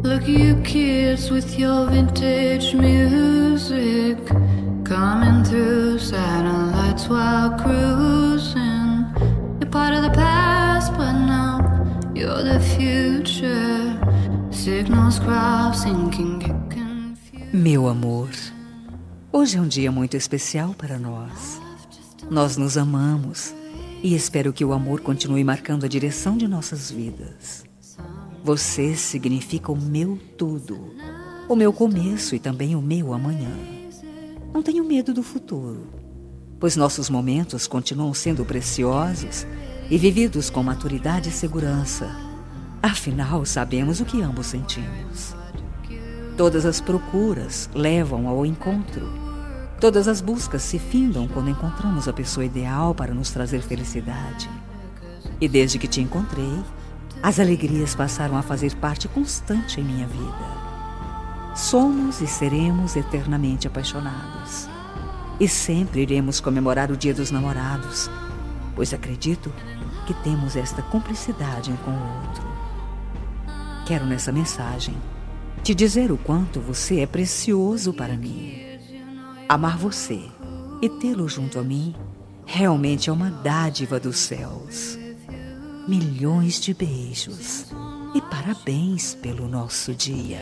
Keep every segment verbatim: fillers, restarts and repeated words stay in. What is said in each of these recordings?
Look you kids with your vintage music coming through satellites while cruising. You're part of the past, but now you're the future. Signals crossing can get confused. Meu amor, hoje é um dia muito especial para nós. Nós nos amamos e espero que o amor continue marcando a direção de nossas vidas. Você significa o meu tudo, o meu começo e também o meu amanhã. Não tenho medo do futuro, pois nossos momentos continuam sendo preciosos e vividos com maturidade e segurança. Afinal, sabemos o que ambos sentimos. Todas as procuras levam ao encontro. Todas as buscas se findam quando encontramos a pessoa ideal para nos trazer felicidade. E desde que te encontrei, as alegrias passaram a fazer parte constante em minha vida. Somos e seremos eternamente apaixonados. E sempre iremos comemorar o Dia dos Namorados, pois acredito que temos esta cumplicidade um com o outro. Quero nessa mensagem te dizer o quanto você é precioso para mim. Amar você e tê-lo junto a mim realmente é uma dádiva dos céus. Milhões de beijos e parabéns pelo nosso dia.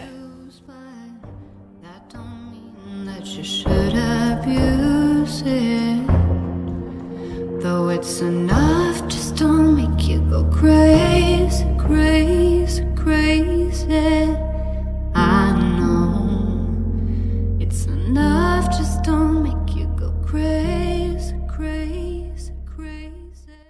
Though it's enough, just don't make you go crazy.